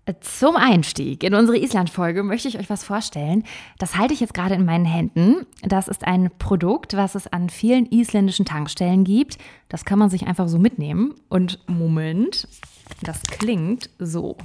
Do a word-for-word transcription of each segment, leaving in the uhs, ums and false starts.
Zum Einstieg in unsere Island-Folge möchte ich euch was vorstellen. Das halte ich jetzt gerade in meinen Händen. Das ist ein Produkt, was es an vielen isländischen Tankstellen gibt. Das kann man sich einfach so mitnehmen. Und Moment, das klingt so.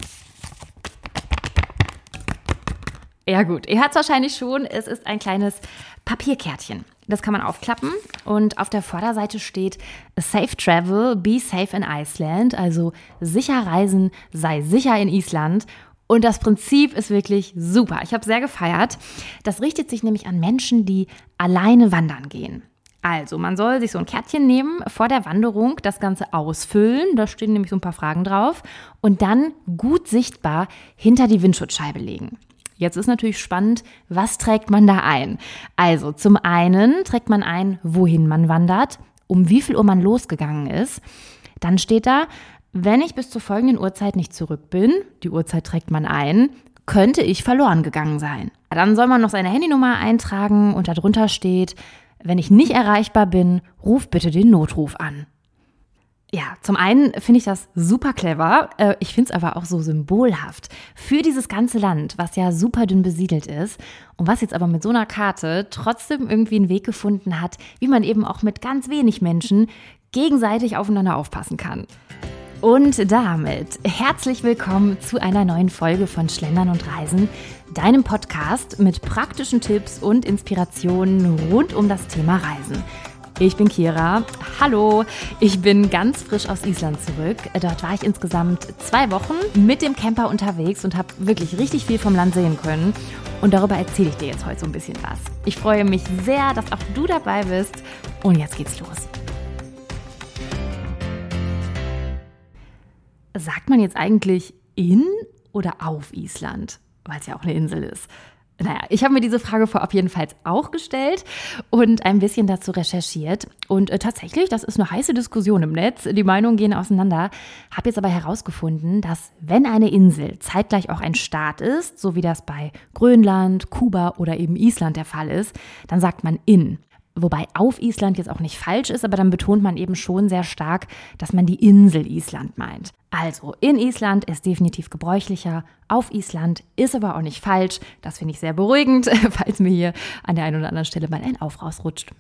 Ja gut, ihr hört es wahrscheinlich schon, es ist ein kleines Papierkärtchen. Das kann man aufklappen und auf der Vorderseite steht Safe Travel, be safe in Iceland, also sicher reisen, sei sicher in Island. Und das Prinzip ist wirklich super. Ich habe sehr gefeiert. Das richtet sich nämlich an Menschen, die alleine wandern gehen. Also man soll sich so ein Kärtchen nehmen, vor der Wanderung das Ganze ausfüllen, da stehen nämlich so ein paar Fragen drauf, und dann gut sichtbar hinter die Windschutzscheibe legen. Jetzt ist natürlich spannend, was trägt man da ein? Also zum einen trägt man ein, wohin man wandert, um wie viel Uhr man losgegangen ist. Dann steht da, wenn ich bis zur folgenden Uhrzeit nicht zurück bin, die Uhrzeit trägt man ein, könnte ich verloren gegangen sein. Dann soll man noch seine Handynummer eintragen und darunter steht, wenn ich nicht erreichbar bin, ruf bitte den Notruf an. Ja, zum einen finde ich das super clever, ich finde es aber auch so symbolhaft für dieses ganze Land, was ja super dünn besiedelt ist und was jetzt aber mit so einer Karte trotzdem irgendwie einen Weg gefunden hat, wie man eben auch mit ganz wenig Menschen gegenseitig aufeinander aufpassen kann. Und damit herzlich willkommen zu einer neuen Folge von Schlendern und Reisen, deinem Podcast mit praktischen Tipps und Inspirationen rund um das Thema Reisen. Ich bin Kira. Hallo, ich bin ganz frisch aus Island zurück. Dort war ich insgesamt zwei Wochen mit dem Camper unterwegs und habe wirklich richtig viel vom Land sehen können. Und darüber erzähle ich dir jetzt heute so ein bisschen was. Ich freue mich sehr, dass auch du dabei bist. Und jetzt geht's los. Sagt man jetzt eigentlich in oder auf Island? Weil es ja auch eine Insel ist. Naja, ich habe mir diese Frage vorab jedenfalls auch gestellt und ein bisschen dazu recherchiert. Und äh, tatsächlich, das ist eine heiße Diskussion im Netz. Die Meinungen gehen auseinander. Habe jetzt aber herausgefunden, dass wenn eine Insel zeitgleich auch ein Staat ist, so wie das bei Grönland, Kuba oder eben Island der Fall ist, dann sagt man in. Wobei auf Island jetzt auch nicht falsch ist, aber dann betont man eben schon sehr stark, dass man die Insel Island meint. Also in Island ist definitiv gebräuchlicher, auf Island ist aber auch nicht falsch. Das finde ich sehr beruhigend, falls mir hier an der einen oder anderen Stelle mal ein Auf rausrutscht.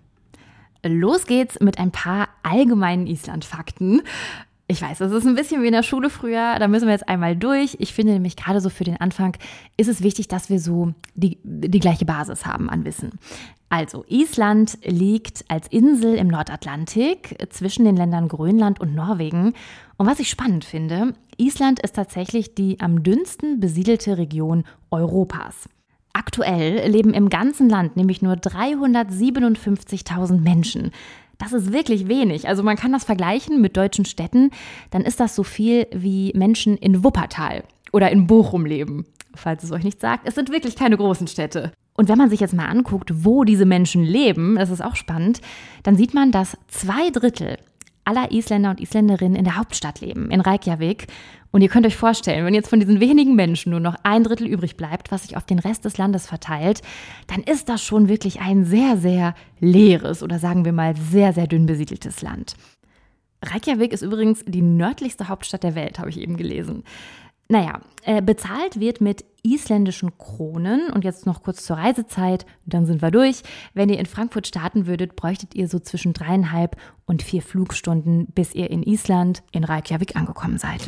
Los geht's mit ein paar allgemeinen Island-Fakten. Ich weiß, das ist ein bisschen wie in der Schule früher, da müssen wir jetzt einmal durch. Ich finde nämlich gerade so für den Anfang ist es wichtig, dass wir so die, die gleiche Basis haben an Wissen. Also Island liegt als Insel im Nordatlantik zwischen den Ländern Grönland und Norwegen. Und was ich spannend finde, Island ist tatsächlich die am dünnsten besiedelte Region Europas. Aktuell leben im ganzen Land nämlich nur dreihundertsiebenundfünfzigtausend Menschen. Das ist wirklich wenig. Also man kann das vergleichen mit deutschen Städten, dann ist das so viel wie Menschen in Wuppertal oder in Bochum leben. Falls es euch nicht sagt, es sind wirklich keine großen Städte. Und wenn man sich jetzt mal anguckt, wo diese Menschen leben, das ist auch spannend, dann sieht man, dass zwei Drittel aller Isländer und Isländerinnen in der Hauptstadt leben, in Reykjavik. Und ihr könnt euch vorstellen, wenn jetzt von diesen wenigen Menschen nur noch ein Drittel übrig bleibt, was sich auf den Rest des Landes verteilt, dann ist das schon wirklich ein sehr, sehr leeres oder sagen wir mal sehr, sehr dünn besiedeltes Land. Reykjavik ist übrigens die nördlichste Hauptstadt der Welt, habe ich eben gelesen. Naja, äh, bezahlt wird mit isländischen Kronen und jetzt noch kurz zur Reisezeit, dann sind wir durch. Wenn ihr in Frankfurt starten würdet, bräuchtet ihr so zwischen dreieinhalb und vier Flugstunden, bis ihr in Island, in Reykjavik angekommen seid.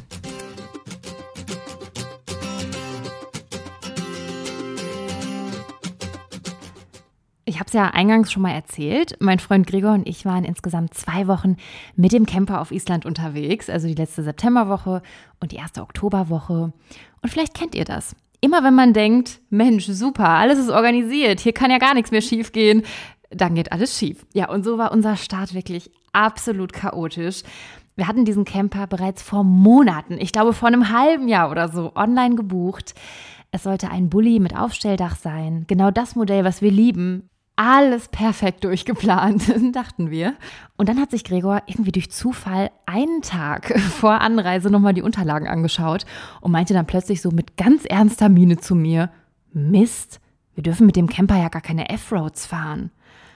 Ich habe es ja eingangs schon mal erzählt, mein Freund Gregor und ich waren insgesamt zwei Wochen mit dem Camper auf Island unterwegs, also die letzte Septemberwoche und die erste Oktoberwoche. Und vielleicht kennt ihr das. Immer wenn man denkt, Mensch, super, alles ist organisiert, hier kann ja gar nichts mehr schief gehen, dann geht alles schief. Ja, und so war unser Start wirklich absolut chaotisch. Wir hatten diesen Camper bereits vor Monaten, ich glaube vor einem halben Jahr oder so, online gebucht. Es sollte ein Bulli mit Aufstelldach sein, genau das Modell, was wir lieben. Alles perfekt durchgeplant, dachten wir. Und dann hat sich Gregor irgendwie durch Zufall einen Tag vor Anreise nochmal die Unterlagen angeschaut und meinte dann plötzlich so mit ganz ernster Miene zu mir, Mist, wir dürfen mit dem Camper ja gar keine F-Roads fahren.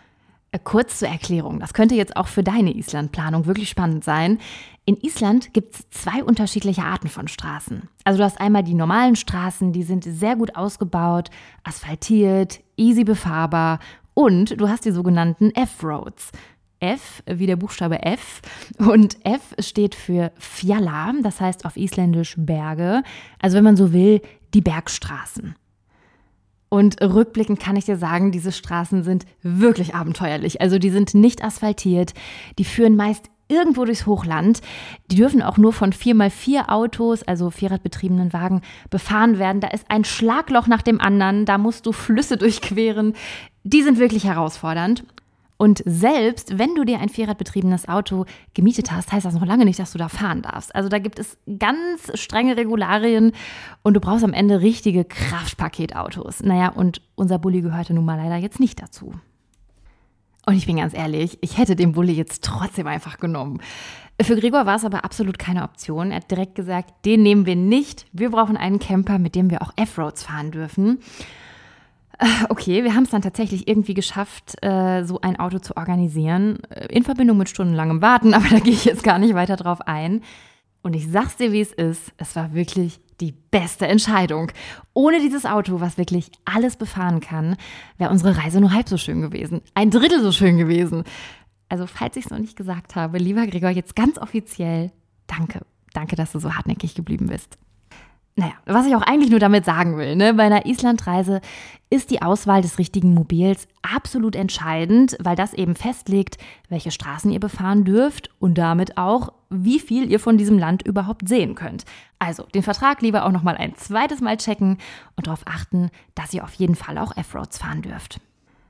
Kurz zur Erklärung, das könnte jetzt auch für deine Islandplanung wirklich spannend sein. In Island gibt es zwei unterschiedliche Arten von Straßen. Also du hast einmal die normalen Straßen, die sind sehr gut ausgebaut, asphaltiert, easy befahrbar und du hast die sogenannten F-Roads. F wie der Buchstabe F und F steht für Fjalla, das heißt auf Isländisch Berge, also wenn man so will, die Bergstraßen. Und rückblickend kann ich dir sagen, diese Straßen sind wirklich abenteuerlich. Also die sind nicht asphaltiert, die führen meist irgendwo durchs Hochland. Die dürfen auch nur von vier mal vier Autos, also vierradbetriebenen Wagen, befahren werden. Da ist ein Schlagloch nach dem anderen, da musst du Flüsse durchqueren. Die sind wirklich herausfordernd. Und selbst wenn du dir ein vierradbetriebenes Auto gemietet hast, heißt das noch lange nicht, dass du da fahren darfst. Also da gibt es ganz strenge Regularien und du brauchst am Ende richtige Kraftpaketautos. Naja, und unser Bulli gehörte nun mal leider jetzt nicht dazu. Und ich bin ganz ehrlich, ich hätte den Bulli jetzt trotzdem einfach genommen. Für Gregor war es aber absolut keine Option. Er hat direkt gesagt, den nehmen wir nicht. Wir brauchen einen Camper, mit dem wir auch F-Roads fahren dürfen. Okay, wir haben es dann tatsächlich irgendwie geschafft, so ein Auto zu organisieren, in Verbindung mit stundenlangem Warten, aber da gehe ich jetzt gar nicht weiter drauf ein. Und ich sag's dir, wie es ist, es war wirklich die beste Entscheidung. Ohne dieses Auto, was wirklich alles befahren kann, wäre unsere Reise nur halb so schön gewesen, ein Drittel so schön gewesen. Also falls ich es noch nicht gesagt habe, lieber Gregor, jetzt ganz offiziell, danke. Danke, dass du so hartnäckig geblieben bist. Naja, was ich auch eigentlich nur damit sagen will, ne, bei einer Islandreise ist die Auswahl des richtigen Mobils absolut entscheidend, weil das eben festlegt, welche Straßen ihr befahren dürft und damit auch, wie viel ihr von diesem Land überhaupt sehen könnt. Also den Vertrag lieber auch nochmal ein zweites Mal checken und darauf achten, dass ihr auf jeden Fall auch F-Roads fahren dürft.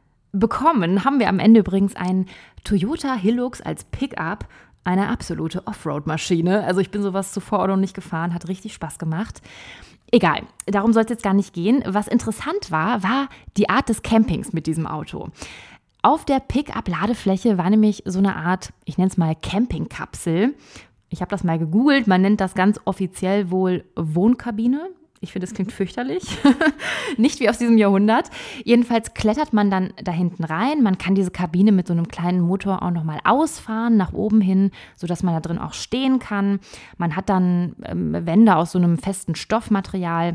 Bekommen haben wir am Ende übrigens einen Toyota Hilux als Pickup. Eine absolute Offroad-Maschine. Also ich bin sowas zuvor auch noch nicht gefahren, hat richtig Spaß gemacht. Egal, darum soll es jetzt gar nicht gehen. Was interessant war, war die Art des Campings mit diesem Auto. Auf der Pickup-Ladefläche war nämlich so eine Art, ich nenne es mal Campingkapsel. Ich habe das mal gegoogelt, man nennt das ganz offiziell wohl Wohnkabine. Ich finde, das klingt fürchterlich. Nicht wie aus diesem Jahrhundert. Jedenfalls klettert man dann da hinten rein. Man kann diese Kabine mit so einem kleinen Motor auch nochmal ausfahren, nach oben hin, sodass man da drin auch stehen kann. Man hat dann ähm, Wände aus so einem festen Stoffmaterial.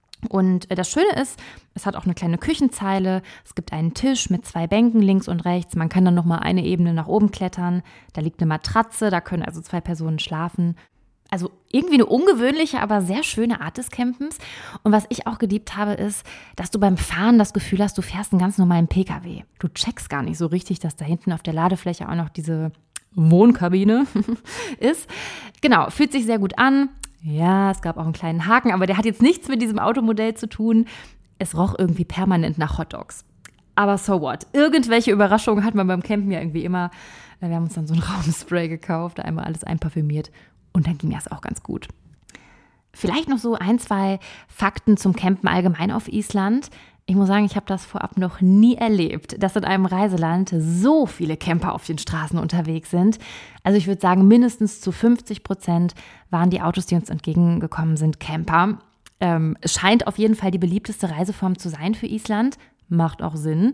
Und das Schöne ist, es hat auch eine kleine Küchenzeile. Es gibt einen Tisch mit zwei Bänken links und rechts. Man kann dann nochmal eine Ebene nach oben klettern. Da liegt eine Matratze, da können also zwei Personen schlafen. Also irgendwie eine ungewöhnliche, aber sehr schöne Art des Campens. Und was ich auch geliebt habe, ist, dass du beim Fahren das Gefühl hast, du fährst einen ganz normalen P K W. Du checkst gar nicht so richtig, dass da hinten auf der Ladefläche auch noch diese Wohnkabine ist. Genau, fühlt sich sehr gut an. Ja, es gab auch einen kleinen Haken, aber der hat jetzt nichts mit diesem Automodell zu tun. Es roch irgendwie permanent nach Hotdogs. Aber so what? Irgendwelche Überraschungen hat man beim Campen ja irgendwie immer. Wir haben uns dann so ein Raumspray gekauft, einmal alles einparfümiert. Und dann ging das auch ganz gut. Vielleicht noch so ein, zwei Fakten zum Campen allgemein auf Island. Ich muss sagen, ich habe das vorab noch nie erlebt, dass in einem Reiseland so viele Camper auf den Straßen unterwegs sind. Also ich würde sagen, mindestens zu fünfzig Prozent waren die Autos, die uns entgegengekommen sind, Camper. Ähm, es scheint auf jeden Fall die beliebteste Reiseform zu sein für Island. Macht auch Sinn.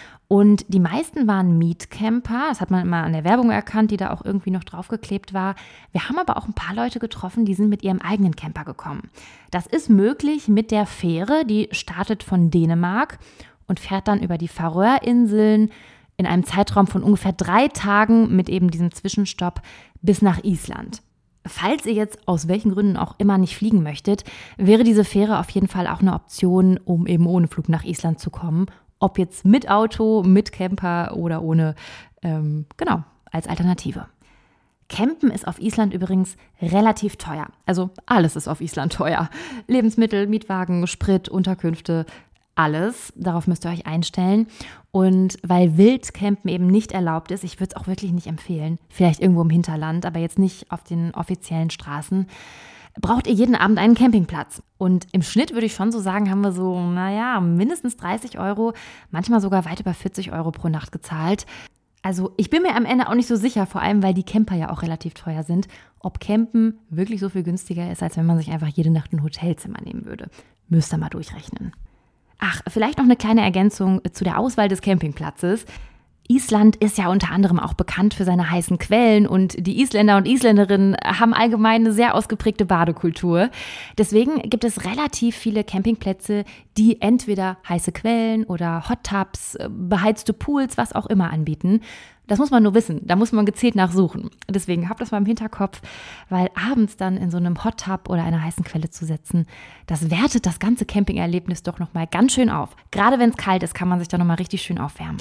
Und die meisten waren Mietcamper, das hat man immer an der Werbung erkannt, die da auch irgendwie noch draufgeklebt war. Wir haben aber auch ein paar Leute getroffen, die sind mit ihrem eigenen Camper gekommen. Das ist möglich mit der Fähre, die startet von Dänemark und fährt dann über die Färöerinseln in einem Zeitraum von ungefähr drei Tagen mit eben diesem Zwischenstopp bis nach Island. Falls ihr jetzt aus welchen Gründen auch immer nicht fliegen möchtet, wäre diese Fähre auf jeden Fall auch eine Option, um eben ohne Flug nach Island zu kommen. Ob jetzt mit Auto, mit Camper oder ohne, ähm, genau, als Alternative. Campen ist auf Island übrigens relativ teuer. Also alles ist auf Island teuer. Lebensmittel, Mietwagen, Sprit, Unterkünfte, alles. Darauf müsst ihr euch einstellen. Und weil Wildcampen eben nicht erlaubt ist, ich würde es auch wirklich nicht empfehlen, vielleicht irgendwo im Hinterland, aber jetzt nicht auf den offiziellen Straßen, braucht ihr jeden Abend einen Campingplatz. Und im Schnitt würde ich schon so sagen, haben wir so, naja, mindestens dreißig Euro, manchmal sogar weit über vierzig Euro pro Nacht gezahlt. Also ich bin mir am Ende auch nicht so sicher, vor allem weil die Camper ja auch relativ teuer sind, ob Campen wirklich so viel günstiger ist, als wenn man sich einfach jede Nacht ein Hotelzimmer nehmen würde. Müsst ihr mal durchrechnen. Ach, vielleicht noch eine kleine Ergänzung zu der Auswahl des Campingplatzes. Island ist ja unter anderem auch bekannt für seine heißen Quellen und die Isländer und Isländerinnen haben allgemein eine sehr ausgeprägte Badekultur. Deswegen gibt es relativ viele Campingplätze, die entweder heiße Quellen oder Hot Tubs, beheizte Pools, was auch immer anbieten. Das muss man nur wissen, da muss man gezielt nachsuchen. Deswegen habt das mal im Hinterkopf, weil abends dann in so einem Hot Tub oder einer heißen Quelle zu sitzen, das wertet das ganze Campingerlebnis doch nochmal ganz schön auf. Gerade wenn es kalt ist, kann man sich da nochmal richtig schön aufwärmen.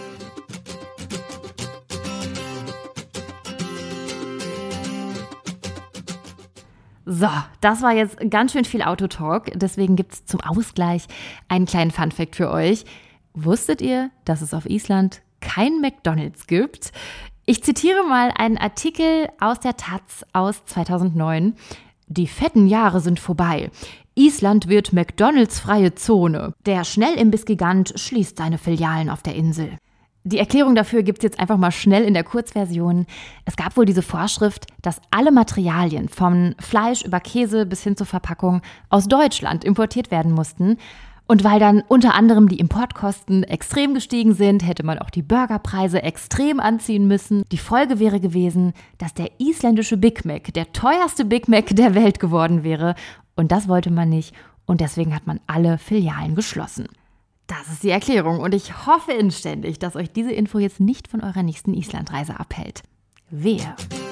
So, das war jetzt ganz schön viel Autotalk. Deswegen gibt es zum Ausgleich einen kleinen Funfact für euch. Wusstet ihr, dass es auf Island kein McDonald's gibt? Ich zitiere mal einen Artikel aus der Taz aus zweitausendneun. Die fetten Jahre sind vorbei. Island wird McDonald's-freie Zone. Der Schnellimbiss-Gigant schließt seine Filialen auf der Insel. Die Erklärung dafür gibt es jetzt einfach mal schnell in der Kurzversion. Es gab wohl diese Vorschrift, dass alle Materialien von Fleisch über Käse bis hin zur Verpackung aus Deutschland importiert werden mussten. Und weil dann unter anderem die Importkosten extrem gestiegen sind, hätte man auch die Burgerpreise extrem anziehen müssen. Die Folge wäre gewesen, dass der isländische Big Mac der teuerste Big Mac der Welt geworden wäre. Und das wollte man nicht. Und deswegen hat man alle Filialen geschlossen. Das ist die Erklärung und ich hoffe inständig, dass euch diese Info jetzt nicht von eurer nächsten Islandreise abhält. Wehe.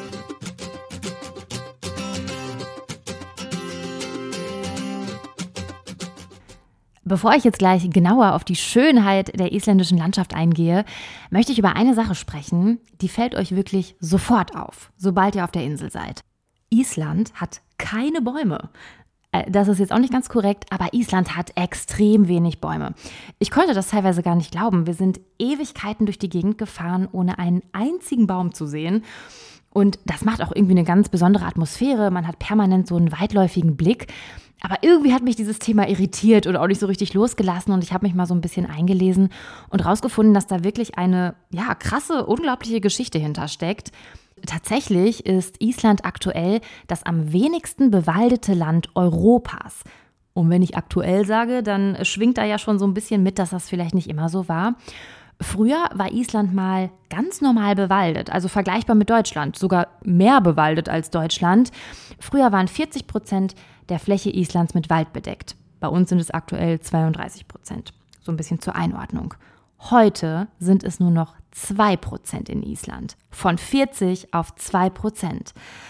Bevor ich jetzt gleich genauer auf die Schönheit der isländischen Landschaft eingehe, möchte ich über eine Sache sprechen, die fällt euch wirklich sofort auf, sobald ihr auf der Insel seid. Island hat keine Bäume. Das ist jetzt auch nicht ganz korrekt, aber Island hat extrem wenig Bäume. Ich konnte das teilweise gar nicht glauben. Wir sind Ewigkeiten durch die Gegend gefahren, ohne einen einzigen Baum zu sehen. Und das macht auch irgendwie eine ganz besondere Atmosphäre. Man hat permanent so einen weitläufigen Blick. Aber irgendwie hat mich dieses Thema irritiert oder auch nicht so richtig losgelassen. Und ich habe mich mal so ein bisschen eingelesen und rausgefunden, dass da wirklich eine ja, krasse, unglaubliche Geschichte hintersteckt. Tatsächlich ist Island aktuell das am wenigsten bewaldete Land Europas. Und wenn ich aktuell sage, dann schwingt da ja schon so ein bisschen mit, dass das vielleicht nicht immer so war. Früher war Island mal ganz normal bewaldet, also vergleichbar mit Deutschland, sogar mehr bewaldet als Deutschland. Früher waren vierzig Prozent der Fläche Islands mit Wald bedeckt. Bei uns sind es aktuell zweiunddreißig Prozent. So ein bisschen zur Einordnung. Heute sind es nur noch zwei Prozent in Island. Von vierzig auf zwei Prozent.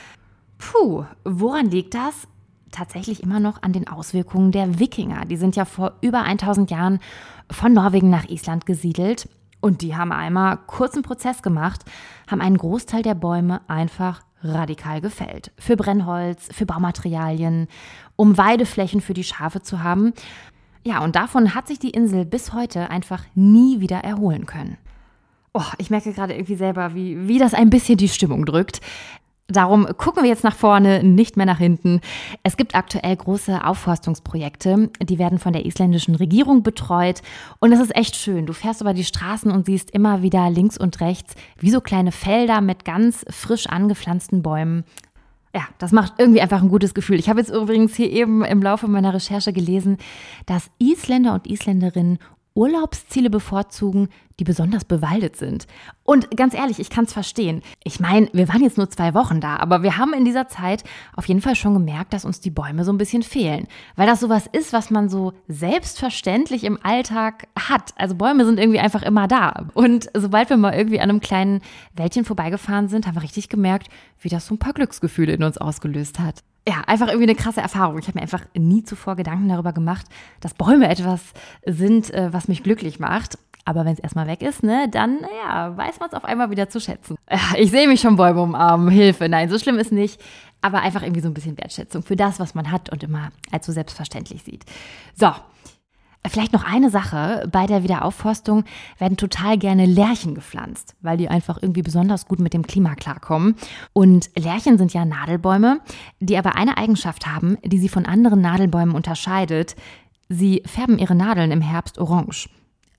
Puh, woran liegt das? Tatsächlich immer noch an den Auswirkungen der Wikinger. Die sind ja vor über tausend Jahren von Norwegen nach Island gesiedelt. Und die haben einmal kurzen Prozess gemacht, haben einen Großteil der Bäume einfach radikal gefällt. Für Brennholz, für Baumaterialien, um Weideflächen für die Schafe zu haben. Ja, und davon hat sich die Insel bis heute einfach nie wieder erholen können. Oh, ich merke gerade irgendwie selber, wie, wie das ein bisschen die Stimmung drückt. Darum gucken wir jetzt nach vorne, nicht mehr nach hinten. Es gibt aktuell große Aufforstungsprojekte, die werden von der isländischen Regierung betreut. Und es ist echt schön. Du fährst über die Straßen und siehst immer wieder links und rechts wie so kleine Felder mit ganz frisch angepflanzten Bäumen. Ja, das macht irgendwie einfach ein gutes Gefühl. Ich habe jetzt übrigens hier eben im Laufe meiner Recherche gelesen, dass Isländer und Isländerinnen Urlaubsziele bevorzugen, die besonders bewaldet sind. Und ganz ehrlich, ich kann es verstehen. Ich meine, wir waren jetzt nur zwei Wochen da, aber wir haben in dieser Zeit auf jeden Fall schon gemerkt, dass uns die Bäume so ein bisschen fehlen. Weil das sowas ist, was man so selbstverständlich im Alltag hat. Also Bäume sind irgendwie einfach immer da. Und sobald wir mal irgendwie an einem kleinen Wäldchen vorbeigefahren sind, haben wir richtig gemerkt, wie das so ein paar Glücksgefühle in uns ausgelöst hat. Ja, einfach irgendwie eine krasse Erfahrung. Ich habe mir einfach nie zuvor Gedanken darüber gemacht, dass Bäume etwas sind, was mich glücklich macht. Aber wenn es erstmal weg ist, ne, dann ja, weiß man es auf einmal wieder zu schätzen. Ja, ich sehe mich schon Bäume umarmen, Hilfe. Nein, so schlimm ist nicht. Aber einfach irgendwie so ein bisschen Wertschätzung für das, was man hat und immer als so selbstverständlich sieht. So, vielleicht noch eine Sache. Bei der Wiederaufforstung werden total gerne Lärchen gepflanzt, weil die einfach irgendwie besonders gut mit dem Klima klarkommen. Und Lärchen sind ja Nadelbäume, die aber eine Eigenschaft haben, die sie von anderen Nadelbäumen unterscheidet. Sie färben ihre Nadeln im Herbst orange.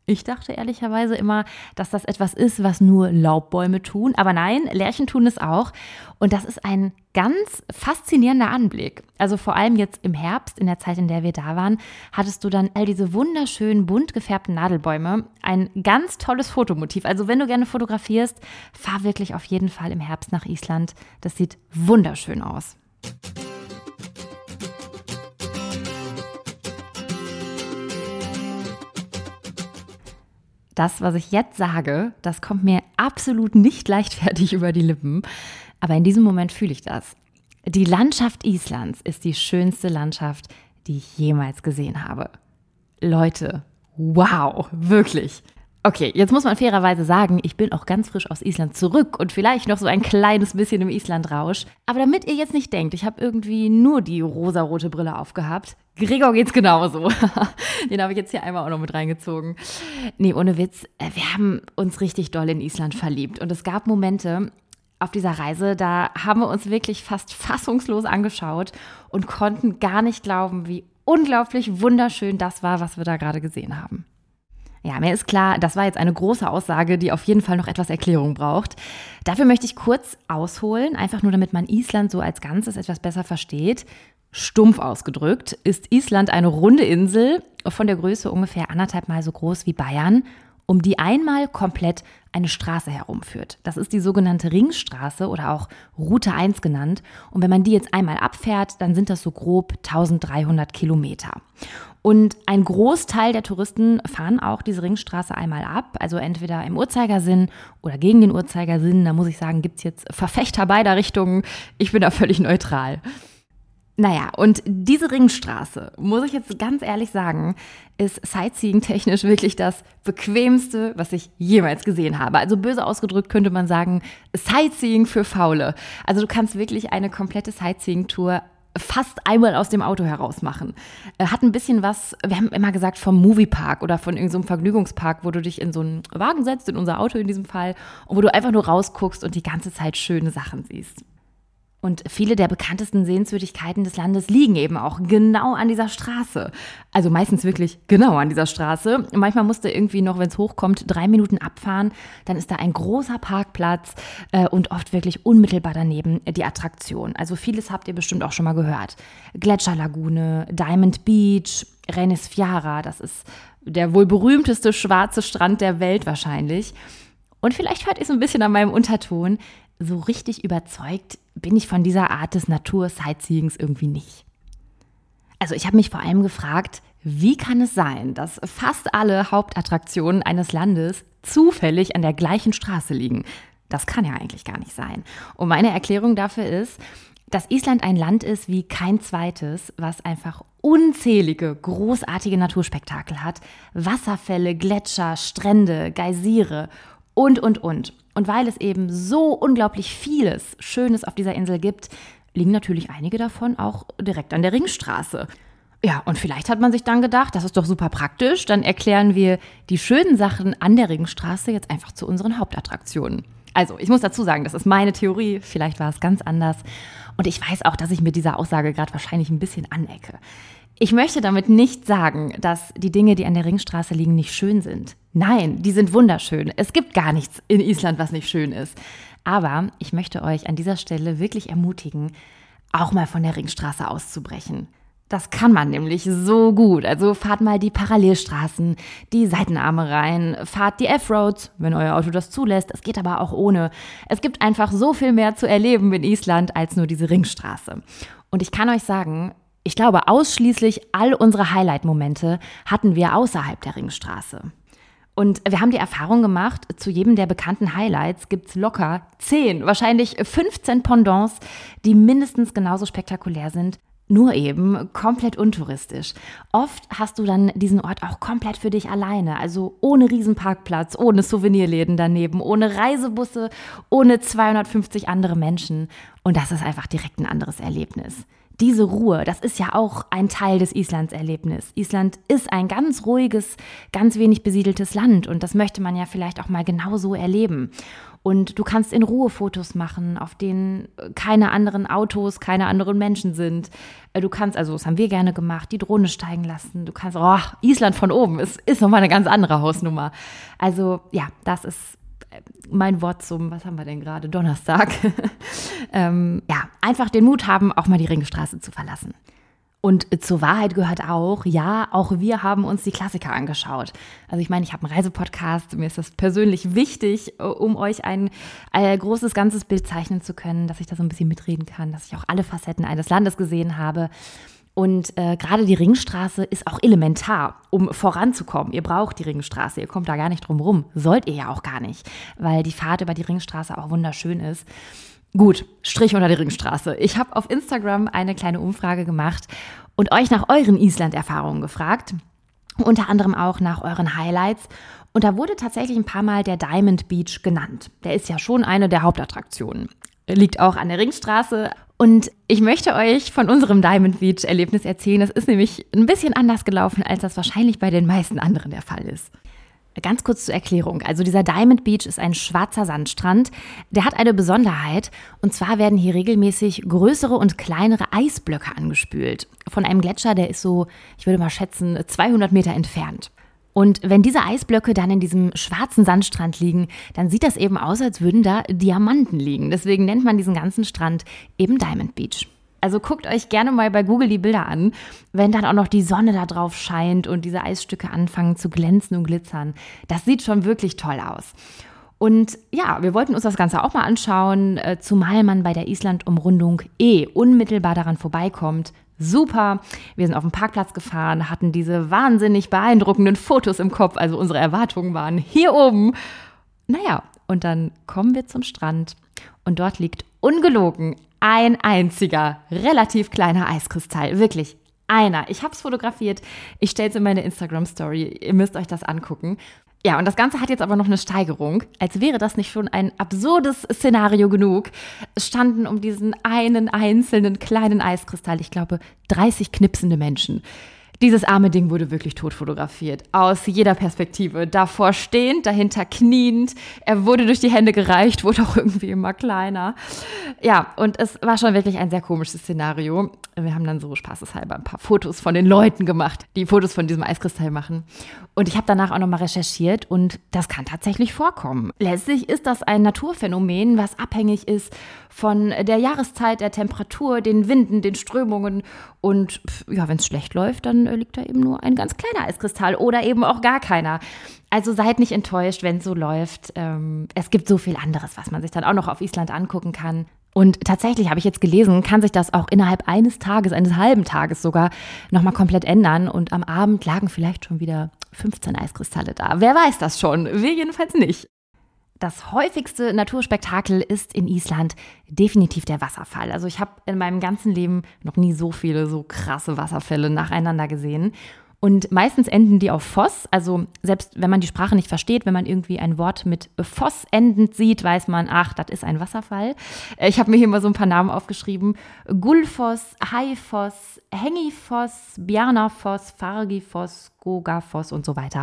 Ich dachte ehrlicherweise immer, dass das etwas ist, was nur Laubbäume tun. Aber nein, Lärchen tun es auch. Und das ist ein ganz faszinierender Anblick. Also vor allem jetzt im Herbst, in der Zeit, in der wir da waren, hattest du dann all diese wunderschönen, bunt gefärbten Nadelbäume. Ein ganz tolles Fotomotiv. Also wenn du gerne fotografierst, fahr wirklich auf jeden Fall im Herbst nach Island. Das sieht wunderschön aus. Das, was ich jetzt sage, das kommt mir absolut nicht leichtfertig über die Lippen. Aber in diesem Moment fühle ich das. Die Landschaft Islands ist die schönste Landschaft, die ich jemals gesehen habe. Leute, wow, wirklich. Okay, jetzt muss man fairerweise sagen, ich bin auch ganz frisch aus Island zurück und vielleicht noch so ein kleines bisschen im Island-Rausch. Aber damit ihr jetzt nicht denkt, ich habe irgendwie nur die rosarote Brille aufgehabt, Gregor geht's genauso. Den habe ich jetzt hier einmal auch noch mit reingezogen. Nee, ohne Witz, wir haben uns richtig doll in Island verliebt. Und es gab Momente auf dieser Reise, da haben wir uns wirklich fast fassungslos angeschaut und konnten gar nicht glauben, wie unglaublich wunderschön das war, was wir da gerade gesehen haben. Ja, mir ist klar, das war jetzt eine große Aussage, die auf jeden Fall noch etwas Erklärung braucht. Dafür möchte ich kurz ausholen, einfach nur damit man Island so als Ganzes etwas besser versteht. Stumpf ausgedrückt ist Island eine runde Insel von der Größe ungefähr anderthalb Mal so groß wie Bayern, um die einmal komplett eine Straße herumführt. Das ist die sogenannte Ringstraße oder auch Route eins genannt. Und wenn man die jetzt einmal abfährt, dann sind das so grob eintausenddreihundert Kilometer. Und ein Großteil der Touristen fahren auch diese Ringstraße einmal ab, also entweder im Uhrzeigersinn oder gegen den Uhrzeigersinn. Da muss ich sagen, gibt es jetzt Verfechter beider Richtungen. Ich bin da völlig neutral. Naja, und diese Ringstraße, muss ich jetzt ganz ehrlich sagen, ist sightseeing-technisch wirklich das Bequemste, was ich jemals gesehen habe. Also böse ausgedrückt könnte man sagen, Sightseeing für Faule. Also du kannst wirklich eine komplette Sightseeing-Tour fast einmal aus dem Auto heraus machen. Hat ein bisschen was, wir haben immer gesagt, vom Moviepark oder von irgendeinem so Vergnügungspark, wo du dich in so einen Wagen setzt, in unser Auto in diesem Fall, und wo du einfach nur rausguckst und die ganze Zeit schöne Sachen siehst. Und viele der bekanntesten Sehenswürdigkeiten des Landes liegen eben auch genau an dieser Straße. Also meistens wirklich genau an dieser Straße. Manchmal musst du irgendwie noch, wenn es hochkommt, drei Minuten abfahren. Dann ist da ein großer Parkplatz äh, und oft wirklich unmittelbar daneben die Attraktion. Also vieles habt ihr bestimmt auch schon mal gehört. Gletscherlagune, Diamond Beach, Reynisfjara, das ist der wohl berühmteste schwarze Strand der Welt wahrscheinlich. Und vielleicht hört ihr es ein bisschen an meinem Unterton. So richtig überzeugt bin ich von dieser Art des Natur-Sightseeings irgendwie nicht. Also ich habe mich vor allem gefragt, wie kann es sein, dass fast alle Hauptattraktionen eines Landes zufällig an der gleichen Straße liegen? Das kann ja eigentlich gar nicht sein. Und meine Erklärung dafür ist, dass Island ein Land ist wie kein zweites, was einfach unzählige, großartige Naturspektakel hat. Wasserfälle, Gletscher, Strände, Geysire und, und, und. Und weil es eben so unglaublich vieles Schönes auf dieser Insel gibt, liegen natürlich einige davon auch direkt an der Ringstraße. Ja, und vielleicht hat man sich dann gedacht, das ist doch super praktisch, dann erklären wir die schönen Sachen an der Ringstraße jetzt einfach zu unseren Hauptattraktionen. Also, ich muss dazu sagen, das ist meine Theorie, vielleicht war es ganz anders. Und ich weiß auch, dass ich mit dieser Aussage gerade wahrscheinlich ein bisschen anecke. Ich möchte damit nicht sagen, dass die Dinge, die an der Ringstraße liegen, nicht schön sind. Nein, die sind wunderschön. Es gibt gar nichts in Island, was nicht schön ist. Aber ich möchte euch an dieser Stelle wirklich ermutigen, auch mal von der Ringstraße auszubrechen. Das kann man nämlich so gut. Also fahrt mal die Parallelstraßen, die Seitenarme rein, fahrt die F-Roads, wenn euer Auto das zulässt. Es geht aber auch ohne. Es gibt einfach so viel mehr zu erleben in Island als nur diese Ringstraße. Und ich kann euch sagen, ich glaube, ausschließlich all unsere Highlight-Momente hatten wir außerhalb der Ringstraße. Und wir haben die Erfahrung gemacht, zu jedem der bekannten Highlights gibt es locker zehn, wahrscheinlich fünfzehn Pendants, die mindestens genauso spektakulär sind, nur eben komplett untouristisch. Oft hast du dann diesen Ort auch komplett für dich alleine, also ohne Riesenparkplatz, ohne Souvenirläden daneben, ohne Reisebusse, ohne zweihundertfünfzig andere Menschen. Und das ist einfach direkt ein anderes Erlebnis. Diese Ruhe, das ist ja auch ein Teil des Islandserlebnisses. Island ist ein ganz ruhiges, ganz wenig besiedeltes Land und das möchte man ja vielleicht auch mal genau so erleben. Und du kannst in Ruhe Fotos machen, auf denen keine anderen Autos, keine anderen Menschen sind. Du kannst, also das haben wir gerne gemacht, die Drohne steigen lassen. Du kannst, oh, Island von oben, ist, ist nochmal eine ganz andere Hausnummer. Also ja, das ist mein Wort zum, was haben wir denn gerade, Donnerstag. ähm, ja, einfach den Mut haben, auch mal die Ringstraße zu verlassen. Und zur Wahrheit gehört auch, ja, auch wir haben uns die Klassiker angeschaut. Also ich meine, ich habe einen Reisepodcast, mir ist das persönlich wichtig, um euch ein, ein großes, ganzes Bild zeichnen zu können, dass ich da so ein bisschen mitreden kann, dass ich auch alle Facetten eines Landes gesehen habe. Und äh, gerade die Ringstraße ist auch elementar, um voranzukommen. Ihr braucht die Ringstraße, ihr kommt da gar nicht drum rum. Sollt ihr ja auch gar nicht, weil die Fahrt über die Ringstraße auch wunderschön ist. Gut, Strich unter die Ringstraße. Ich habe auf Instagram eine kleine Umfrage gemacht und euch nach euren Island-Erfahrungen gefragt. Unter anderem auch nach euren Highlights. Und da wurde tatsächlich ein paar Mal der Diamond Beach genannt. Der ist ja schon eine der Hauptattraktionen. Liegt auch an der Ringstraße. Und ich möchte euch von unserem Diamond Beach-Erlebnis erzählen. Das ist nämlich ein bisschen anders gelaufen, als das wahrscheinlich bei den meisten anderen der Fall ist. Ganz kurz zur Erklärung. Also dieser Diamond Beach ist ein schwarzer Sandstrand. Der hat eine Besonderheit. Und zwar werden hier regelmäßig größere und kleinere Eisblöcke angespült. Von einem Gletscher, der ist so, ich würde mal schätzen, zweihundert Meter entfernt. Und wenn diese Eisblöcke dann in diesem schwarzen Sandstrand liegen, dann sieht das eben aus, als würden da Diamanten liegen. Deswegen nennt man diesen ganzen Strand eben Diamond Beach. Also guckt euch gerne mal bei Google die Bilder an, wenn dann auch noch die Sonne da drauf scheint und diese Eisstücke anfangen zu glänzen und glitzern. Das sieht schon wirklich toll aus. Und ja, wir wollten uns das Ganze auch mal anschauen, zumal man bei der Island-Umrundung eh unmittelbar daran vorbeikommt. Super, wir sind auf dem Parkplatz gefahren, hatten diese wahnsinnig beeindruckenden Fotos im Kopf, also unsere Erwartungen waren hier oben. Naja, und dann kommen wir zum Strand und dort liegt ungelogen ein einziger, relativ kleiner Eiskristall, wirklich einer. Ich habe es fotografiert, ich stelle es in meine Instagram-Story, ihr müsst euch das angucken. Ja, und das Ganze hat jetzt aber noch eine Steigerung. Als wäre das nicht schon ein absurdes Szenario genug, standen um diesen einen einzelnen kleinen Eiskristall, ich glaube, dreißig knipsende Menschen. Dieses arme Ding wurde wirklich tot fotografiert, aus jeder Perspektive. Davor stehend, dahinter kniend. Er wurde durch die Hände gereicht, wurde auch irgendwie immer kleiner. Ja, und es war schon wirklich ein sehr komisches Szenario. Wir haben dann so spaßeshalber ein paar Fotos von den Leuten gemacht, die Fotos von diesem Eiskristall machen. Und ich habe danach auch nochmal recherchiert und das kann tatsächlich vorkommen. Letztlich ist das ein Naturphänomen, was abhängig ist von der Jahreszeit, der Temperatur, den Winden, den Strömungen. Und ja, wenn es schlecht läuft, dann liegt da eben nur ein ganz kleiner Eiskristall oder eben auch gar keiner. Also seid nicht enttäuscht, wenn es so läuft. Ähm, es gibt so viel anderes, was man sich dann auch noch auf Island angucken kann. Und tatsächlich, habe ich jetzt gelesen, kann sich das auch innerhalb eines Tages, eines halben Tages sogar, nochmal komplett ändern. Und am Abend lagen vielleicht schon wieder fünfzehn Eiskristalle da. Wer weiß das schon? Wir jedenfalls nicht. Das häufigste Naturspektakel ist in Island definitiv der Wasserfall. Also ich habe in meinem ganzen Leben noch nie so viele so krasse Wasserfälle nacheinander gesehen. Und meistens enden die auf Foss, also selbst wenn man die Sprache nicht versteht, wenn man irgendwie ein Wort mit Foss endend sieht, weiß man, ach, das ist ein Wasserfall. Ich habe mir hier mal so ein paar Namen aufgeschrieben. Gullfoss, Haifoss, Hengifoss, Bjarnafoss, Fargifoss, Gogafoss und so weiter.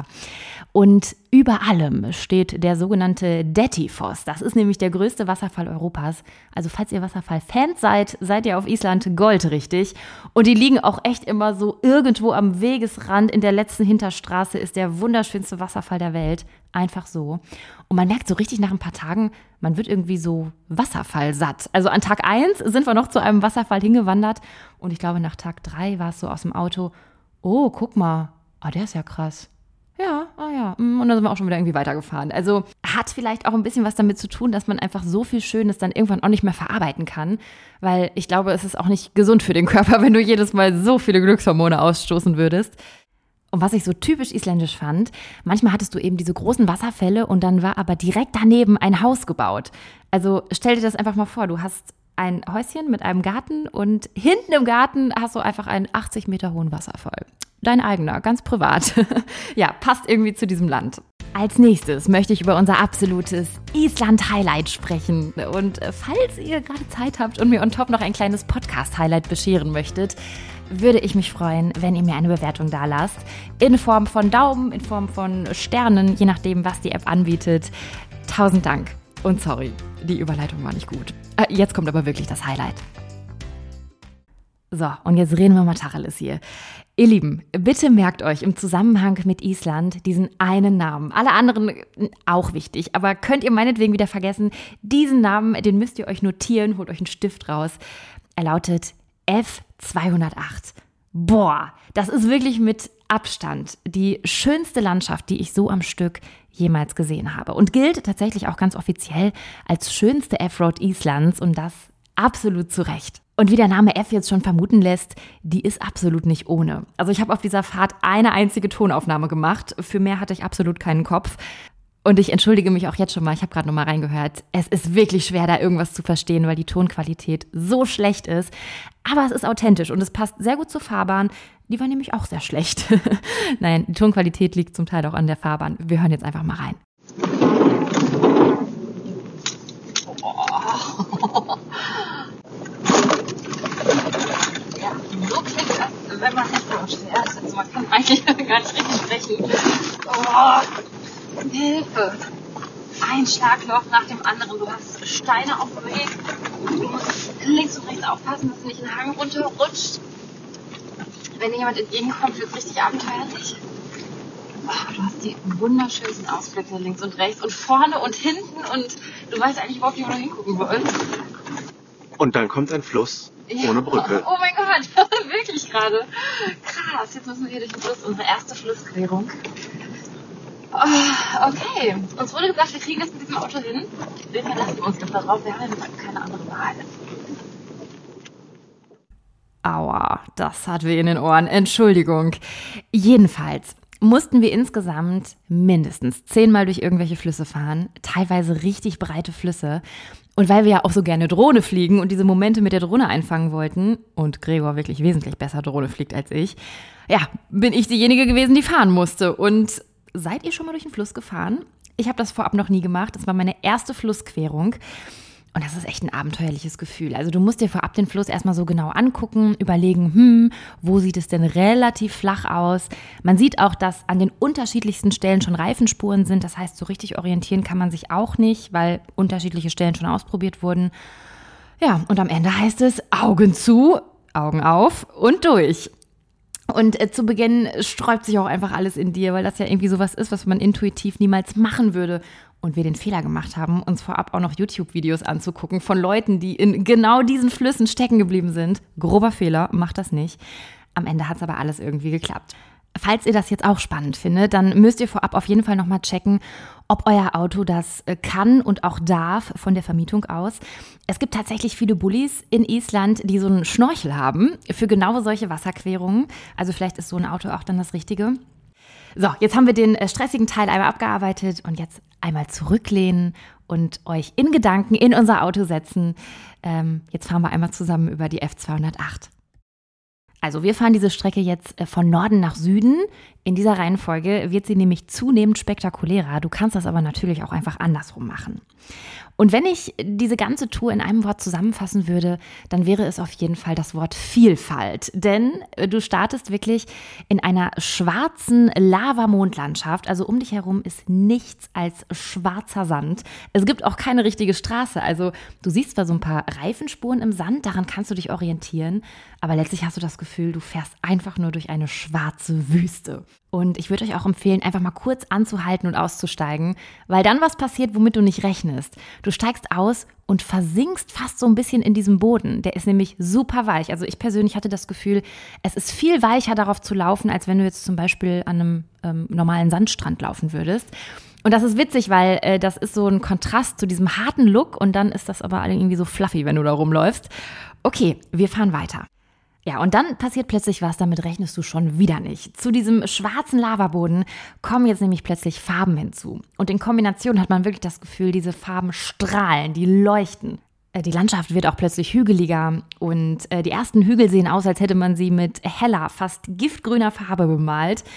Und über allem steht der sogenannte Dettifoss. Das ist nämlich der größte Wasserfall Europas. Also falls ihr Wasserfall-Fans seid, seid ihr auf Island goldrichtig. Und die liegen auch echt immer so irgendwo am Wegesrand. In der letzten Hinterstraße ist der wunderschönste Wasserfall der Welt. Einfach so. Und man merkt so richtig nach ein paar Tagen, man wird irgendwie so wasserfallsatt. Also an Tag eins sind wir noch zu einem Wasserfall hingewandert. Und ich glaube, nach Tag drei war es so aus dem Auto, oh, guck mal, ah, der ist ja krass. Ja, ah ja. Und dann sind wir auch schon wieder irgendwie weitergefahren. Also hat vielleicht auch ein bisschen was damit zu tun, dass man einfach so viel Schönes dann irgendwann auch nicht mehr verarbeiten kann. Weil ich glaube, es ist auch nicht gesund für den Körper, wenn du jedes Mal so viele Glückshormone ausstoßen würdest. Und was ich so typisch isländisch fand, manchmal hattest du eben diese großen Wasserfälle und dann war aber direkt daneben ein Haus gebaut. Also stell dir das einfach mal vor, du hast ein Häuschen mit einem Garten und hinten im Garten hast du einfach einen achtzig Meter hohen Wasserfall. Dein eigener, ganz privat. Ja, passt irgendwie zu diesem Land. Als nächstes möchte ich über unser absolutes Island-Highlight sprechen. Und falls ihr gerade Zeit habt und mir on top noch ein kleines Podcast-Highlight bescheren möchtet, würde ich mich freuen, wenn ihr mir eine Bewertung dalasst. In Form von Daumen, in Form von Sternen, je nachdem, was die App anbietet. Tausend Dank. Und sorry, die Überleitung war nicht gut. Äh, jetzt kommt aber wirklich das Highlight. So, und jetzt reden wir mal Tacheles hier. Ihr Lieben, bitte merkt euch im Zusammenhang mit Island diesen einen Namen. Alle anderen auch wichtig, aber könnt ihr meinetwegen wieder vergessen, diesen Namen, den müsst ihr euch notieren, holt euch einen Stift raus. Er lautet F zweihundertacht. Boah, das ist wirklich mit Abstand die schönste Landschaft, die ich so am Stück jemals gesehen habe. Und gilt tatsächlich auch ganz offiziell als schönste F-Road Islands und das absolut zu Recht. Und wie der Name F jetzt schon vermuten lässt, die ist absolut nicht ohne. Also ich habe auf dieser Fahrt eine einzige Tonaufnahme gemacht. Für mehr hatte ich absolut keinen Kopf. Und ich entschuldige mich auch jetzt schon mal, ich habe gerade noch mal reingehört. Es ist wirklich schwer, da irgendwas zu verstehen, weil die Tonqualität so schlecht ist. Aber es ist authentisch und es passt sehr gut zur Fahrbahn. Die war nämlich auch sehr schlecht. Nein, die Tonqualität liegt zum Teil auch an der Fahrbahn. Wir hören jetzt einfach mal rein. Ja, so klingt das, wenn man nicht Deutsch fährt. Also man kann eigentlich gar nicht richtig sprechen. Oh, Hilfe! Ein Schlagloch nach dem anderen. Du hast Steine auf dem Weg. Du musst links und rechts aufpassen, dass du nicht in den Hang runterrutscht. Wenn dir jemand entgegenkommt, wird es richtig abenteuerlich. Oh, du hast die wunderschönsten Ausblicke links und rechts und vorne und hinten und du weißt eigentlich überhaupt nicht, wo du hingucken willst. Und dann kommt ein Fluss Ja. ohne Brücke. Oh, oh mein Gott, wirklich gerade. Krass, jetzt müssen wir hier durch den Fluss, unsere erste Flussquerung. Oh, okay, uns wurde gesagt, wir kriegen das mit diesem Auto hin. Wir verlassen uns jetzt darauf, wir haben keine andere Wahl. Aua, das hat weh in den Ohren. Entschuldigung. Jedenfalls mussten wir insgesamt mindestens zehnmal durch irgendwelche Flüsse fahren, teilweise richtig breite Flüsse. Und weil wir ja auch so gerne Drohne fliegen und diese Momente mit der Drohne einfangen wollten und Gregor wirklich wesentlich besser Drohne fliegt als ich, ja, bin ich diejenige gewesen, die fahren musste. Und seid ihr schon mal durch den Fluss gefahren? Ich habe das vorab noch nie gemacht. Das war meine erste Flussquerung. Und das ist echt ein abenteuerliches Gefühl. Also du musst dir vorab den Fluss erstmal so genau angucken, überlegen, hm, wo sieht es denn relativ flach aus? Man sieht auch, dass an den unterschiedlichsten Stellen schon Reifenspuren sind. Das heißt, so richtig orientieren kann man sich auch nicht, weil unterschiedliche Stellen schon ausprobiert wurden. Ja, und am Ende heißt es Augen zu, Augen auf und durch. Und äh, zu Beginn sträubt sich auch einfach alles in dir, weil das ja irgendwie sowas ist, was man intuitiv niemals machen würde. Und wir den Fehler gemacht haben, uns vorab auch noch YouTube-Videos anzugucken von Leuten, die in genau diesen Flüssen stecken geblieben sind. Grober Fehler, macht das nicht. Am Ende hat es aber alles irgendwie geklappt. Falls ihr das jetzt auch spannend findet, dann müsst ihr vorab auf jeden Fall nochmal checken, ob euer Auto das kann und auch darf von der Vermietung aus. Es gibt tatsächlich viele Bullis in Island, die so einen Schnorchel haben für genau solche Wasserquerungen. Also vielleicht ist so ein Auto auch dann das Richtige. So, jetzt haben wir den stressigen Teil einmal abgearbeitet und jetzt einmal zurücklehnen und euch in Gedanken in unser Auto setzen. Ähm, jetzt fahren wir einmal zusammen über die F zweihundertacht. Also wir fahren diese Strecke jetzt von Norden nach Süden. In dieser Reihenfolge wird sie nämlich zunehmend spektakulärer. Du kannst das aber natürlich auch einfach andersrum machen. Und wenn ich diese ganze Tour in einem Wort zusammenfassen würde, dann wäre es auf jeden Fall das Wort Vielfalt. Denn du startest wirklich in einer schwarzen Lavamondlandschaft. Also um dich herum ist nichts als schwarzer Sand. Es gibt auch keine richtige Straße. Also du siehst zwar so ein paar Reifenspuren im Sand, daran kannst du dich orientieren. Aber letztlich hast du das Gefühl, du fährst einfach nur durch eine schwarze Wüste. Und ich würde euch auch empfehlen, einfach mal kurz anzuhalten und auszusteigen, weil dann was passiert, womit du nicht rechnest. Du steigst aus und versinkst fast so ein bisschen in diesem Boden. Der ist nämlich super weich. Also ich persönlich hatte das Gefühl, es ist viel weicher darauf zu laufen, als wenn du jetzt zum Beispiel an einem ähm, normalen Sandstrand laufen würdest. Und das ist witzig, weil äh, das ist so ein Kontrast zu diesem harten Look und dann ist das aber irgendwie so fluffy, wenn du da rumläufst. Okay, wir fahren weiter. Ja, und dann passiert plötzlich was, damit rechnest du schon wieder nicht. Zu diesem schwarzen Lavaboden kommen jetzt nämlich plötzlich Farben hinzu. Und in Kombination hat man wirklich das Gefühl, diese Farben strahlen, die leuchten. Die Landschaft wird auch plötzlich hügeliger und die ersten Hügel sehen aus, als hätte man sie mit heller, fast giftgrüner Farbe bemalt.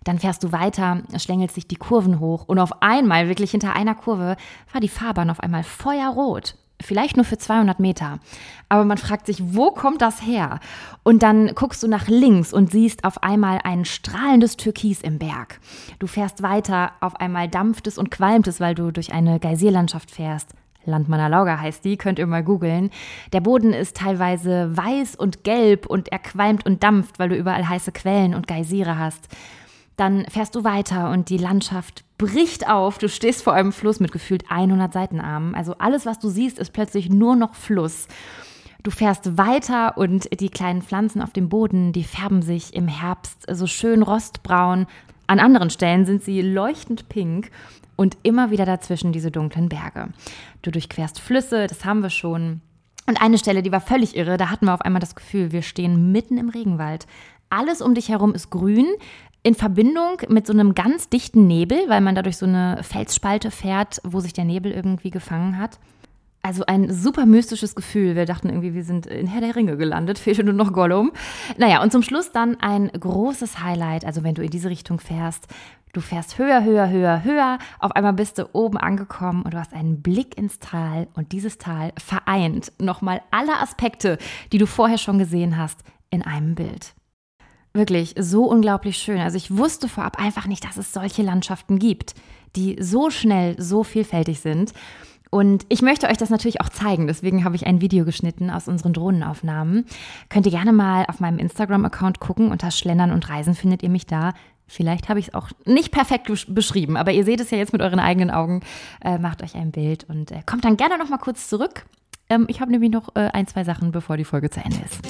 Dann fährst du weiter, schlängelst sich die Kurven hoch und auf einmal, wirklich hinter einer Kurve, war die Fahrbahn auf einmal feuerrot. Vielleicht nur für zweihundert Meter. Aber man fragt sich, wo kommt das her? Und dann guckst du nach links und siehst auf einmal ein strahlendes Türkis im Berg. Du fährst weiter, auf einmal dampft es und qualmt es, weil du durch eine Geysirlandschaft fährst. Land Manalauga heißt die, könnt ihr mal googeln. Der Boden ist teilweise weiß und gelb und er qualmt und dampft, weil du überall heiße Quellen und Geysire hast. Dann fährst du weiter und die Landschaft bricht auf. Du stehst vor einem Fluss mit gefühlt hundert Seitenarmen. Also alles, was du siehst, ist plötzlich nur noch Fluss. Du fährst weiter und die kleinen Pflanzen auf dem Boden, die färben sich im Herbst so schön rostbraun. An anderen Stellen sind sie leuchtend pink und immer wieder dazwischen diese dunklen Berge. Du durchquerst Flüsse, das haben wir schon. Und eine Stelle, die war völlig irre, da hatten wir auf einmal das Gefühl, wir stehen mitten im Regenwald. Alles um dich herum ist grün, in Verbindung mit so einem ganz dichten Nebel, weil man da durch so eine Felsspalte fährt, wo sich der Nebel irgendwie gefangen hat. Also ein super mystisches Gefühl. Wir dachten irgendwie, wir sind in Herr der Ringe gelandet, fehlte nur noch Gollum. Naja, und zum Schluss dann ein großes Highlight, also wenn du in diese Richtung fährst. Du fährst höher, höher, höher, höher. Auf einmal bist du oben angekommen und du hast einen Blick ins Tal. Und dieses Tal vereint nochmal alle Aspekte, die du vorher schon gesehen hast, in einem Bild. Wirklich so unglaublich schön. Also ich wusste vorab einfach nicht, dass es solche Landschaften gibt, die so schnell, so vielfältig sind. Und ich möchte euch das natürlich auch zeigen. Deswegen habe ich ein Video geschnitten aus unseren Drohnenaufnahmen. Könnt ihr gerne mal auf meinem Instagram-Account gucken. Unter Schlendern und Reisen findet ihr mich da. Vielleicht habe ich es auch nicht perfekt beschrieben, aber ihr seht es ja jetzt mit euren eigenen Augen. Äh, macht euch ein Bild und äh, kommt dann gerne noch mal kurz zurück. Ähm, ich habe nämlich noch äh, ein, zwei Sachen, bevor die Folge zu Ende ist.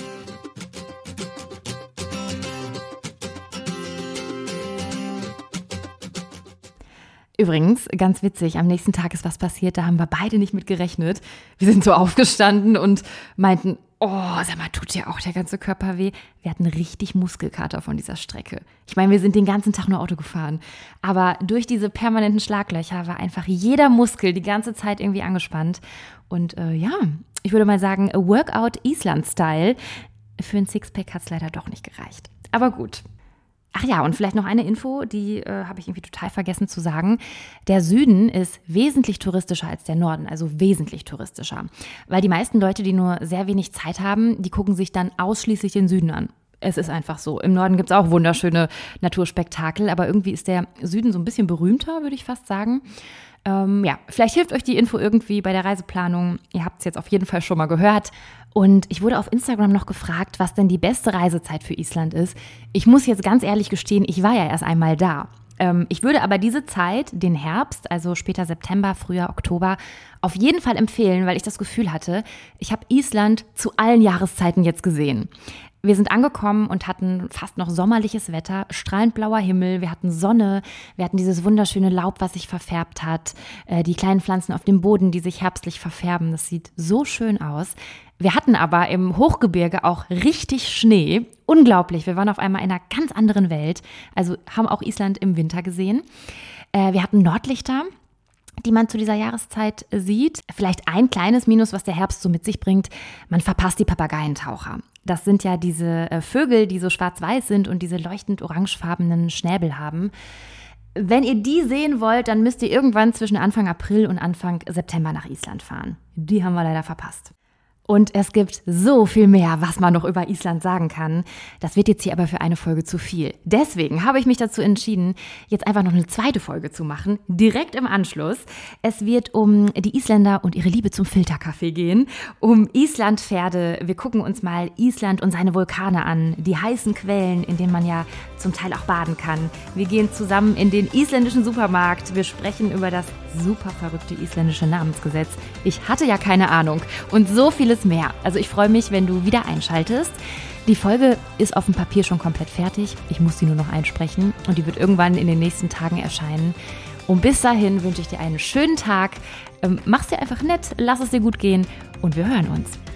Übrigens, ganz witzig, am nächsten Tag ist was passiert, da haben wir beide nicht mit gerechnet. Wir sind so aufgestanden und meinten, oh, sag mal, tut dir auch der ganze Körper weh? Wir hatten richtig Muskelkater von dieser Strecke. Ich meine, wir sind den ganzen Tag nur Auto gefahren. Aber durch diese permanenten Schlaglöcher war einfach jeder Muskel die ganze Zeit irgendwie angespannt. Und äh, ja, ich würde mal sagen, Workout Island-Style. Für ein Sixpack hat es leider doch nicht gereicht. Aber gut. Ach ja, und vielleicht noch eine Info, die äh, habe ich irgendwie total vergessen zu sagen. Der Süden ist wesentlich touristischer als der Norden, also wesentlich touristischer. Weil die meisten Leute, die nur sehr wenig Zeit haben, die gucken sich dann ausschließlich den Süden an. Es ist einfach so. Im Norden gibt es auch wunderschöne Naturspektakel, aber irgendwie ist der Süden so ein bisschen berühmter, würde ich fast sagen. Ähm, ja, vielleicht hilft euch die Info irgendwie bei der Reiseplanung. Ihr habt es jetzt auf jeden Fall schon mal gehört. Und ich wurde auf Instagram noch gefragt, was denn die beste Reisezeit für Island ist. Ich muss jetzt ganz ehrlich gestehen, ich war ja erst einmal da. Ähm, ich würde aber diese Zeit, den Herbst, also später September, Frühjahr, Oktober, auf jeden Fall empfehlen, weil ich das Gefühl hatte, ich habe Island zu allen Jahreszeiten jetzt gesehen. Wir sind angekommen und hatten fast noch sommerliches Wetter, strahlend blauer Himmel, wir hatten Sonne, wir hatten dieses wunderschöne Laub, was sich verfärbt hat, äh, die kleinen Pflanzen auf dem Boden, die sich herbstlich verfärben, das sieht so schön aus. Wir hatten aber im Hochgebirge auch richtig Schnee, unglaublich, wir waren auf einmal in einer ganz anderen Welt, also haben auch Island im Winter gesehen. Äh, wir hatten Nordlichter, die man zu dieser Jahreszeit sieht. Vielleicht ein kleines Minus, was der Herbst so mit sich bringt, man verpasst die Papageientaucher. Das sind ja diese Vögel, die so schwarz-weiß sind und diese leuchtend orangefarbenen Schnäbel haben. Wenn ihr die sehen wollt, dann müsst ihr irgendwann zwischen Anfang April und Anfang September nach Island fahren. Die haben wir leider verpasst. Und es gibt so viel mehr, was man noch über Island sagen kann. Das wird jetzt hier aber für eine Folge zu viel. Deswegen habe ich mich dazu entschieden, jetzt einfach noch eine zweite Folge zu machen, direkt im Anschluss. Es wird um die Isländer und ihre Liebe zum Filterkaffee gehen, um Islandpferde. Wir gucken uns mal Island und seine Vulkane an, die heißen Quellen, in denen man ja zum Teil auch baden kann. Wir gehen zusammen in den isländischen Supermarkt. Wir sprechen über das super verrückte isländische Namensgesetz. Ich hatte ja keine Ahnung. Und so vieles mehr. Also ich freue mich, wenn du wieder einschaltest. Die Folge ist auf dem Papier schon komplett fertig. Ich muss sie nur noch einsprechen und die wird irgendwann in den nächsten Tagen erscheinen. Und bis dahin wünsche ich dir einen schönen Tag. Ähm, mach's dir einfach nett, lass es dir gut gehen und wir hören uns.